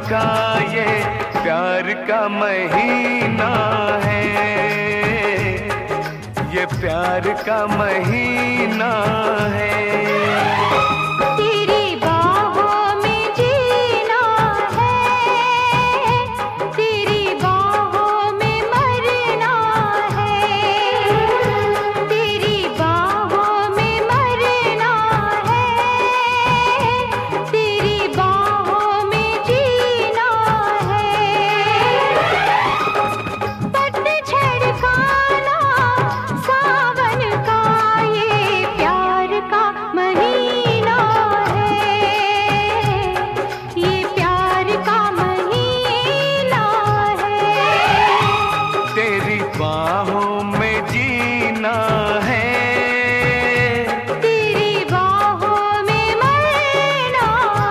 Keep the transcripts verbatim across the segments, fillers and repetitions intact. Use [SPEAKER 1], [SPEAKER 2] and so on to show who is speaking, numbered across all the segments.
[SPEAKER 1] का ये प्यार का महीना है, ये प्यार का महीना है। बाहों में जीना है,
[SPEAKER 2] तेरी बाहों में मरना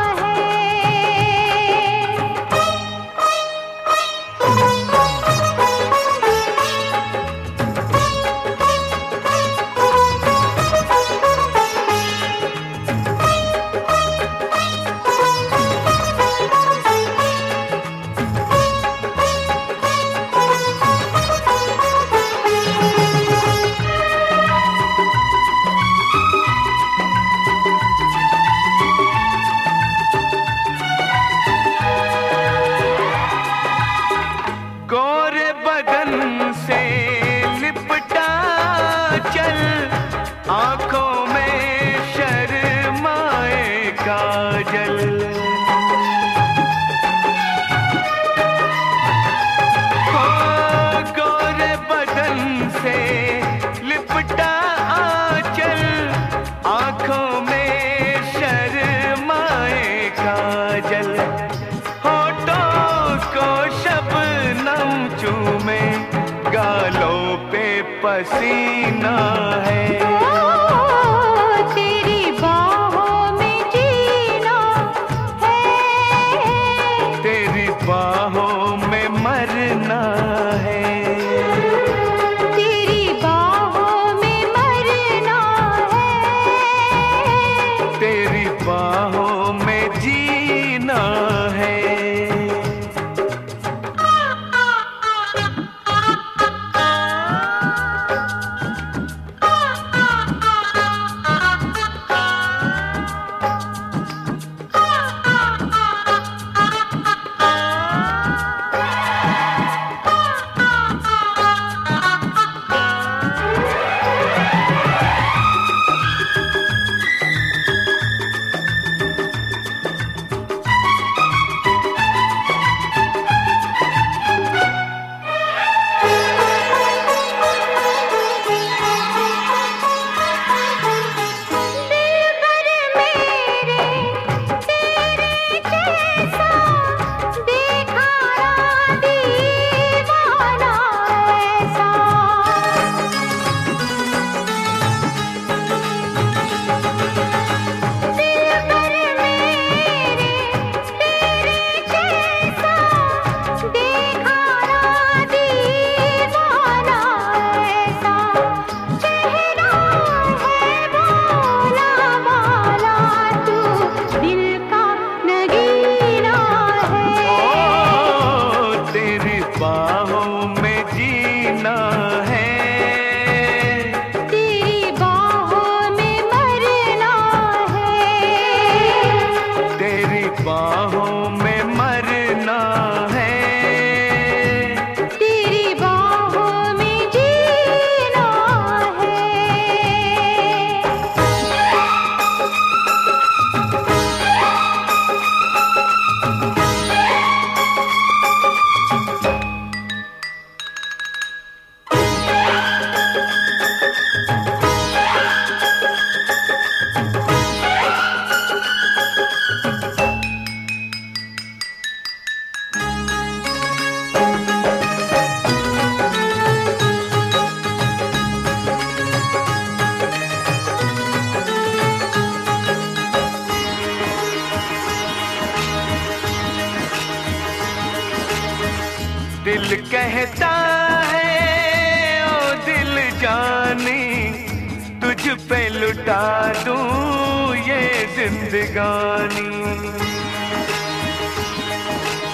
[SPEAKER 1] आँखों में शर्माए काजल, हो गोरे बदन से लिपटा आंचल, आँखों में शर्माए काजल, होठों को शबनम चूमे, गालों पे पसीना है।
[SPEAKER 2] तेरी बाहों में जीना है,
[SPEAKER 1] तेरी बाहों में मरना है,
[SPEAKER 2] तेरी बाहों में मरना है,
[SPEAKER 1] तेरी बाहों में जीना है। बाहों में जीना है,
[SPEAKER 2] तेरी बाहों में मरना है,
[SPEAKER 1] तेरी बाहों में मरना है,
[SPEAKER 2] तेरी बाहों में जीना है।
[SPEAKER 1] दिल कहता है ओ दिल जानी, तुझ पे लुटा दूं ये जिंदगानी।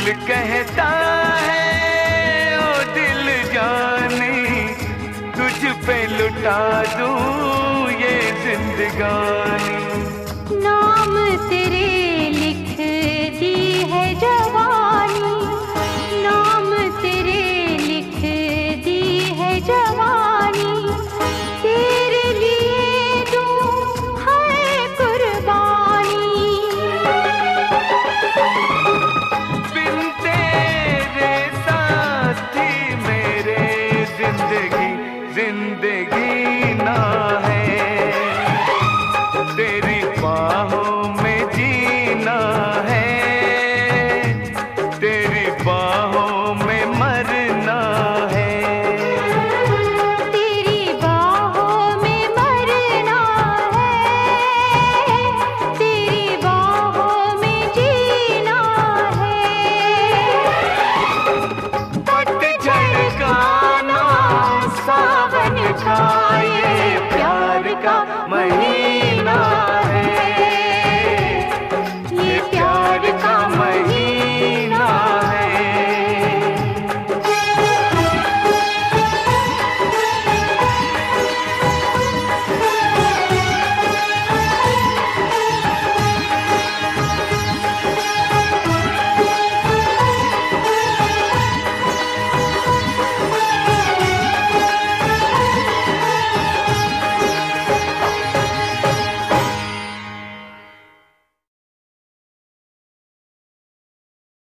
[SPEAKER 1] दिल कहता है ओ दिल जानी, तुझ पे लुटा दूं ये जिंदगानी।
[SPEAKER 2] नाम तेरे लिख दी है जवानी, नाम तेरे लिख दी है जवानी, तेरे लिए दूं है कुर्बानी।
[SPEAKER 1] बिन तेरे साथी मेरे जिंदगी जिंदगी ना है, तेरी बाहों में जीना है, तेरी बाहों में मरना है।
[SPEAKER 2] तेरी बाहों में मरना है, तेरी बाहों में जीना है।
[SPEAKER 1] पतझड़ का ना सावन का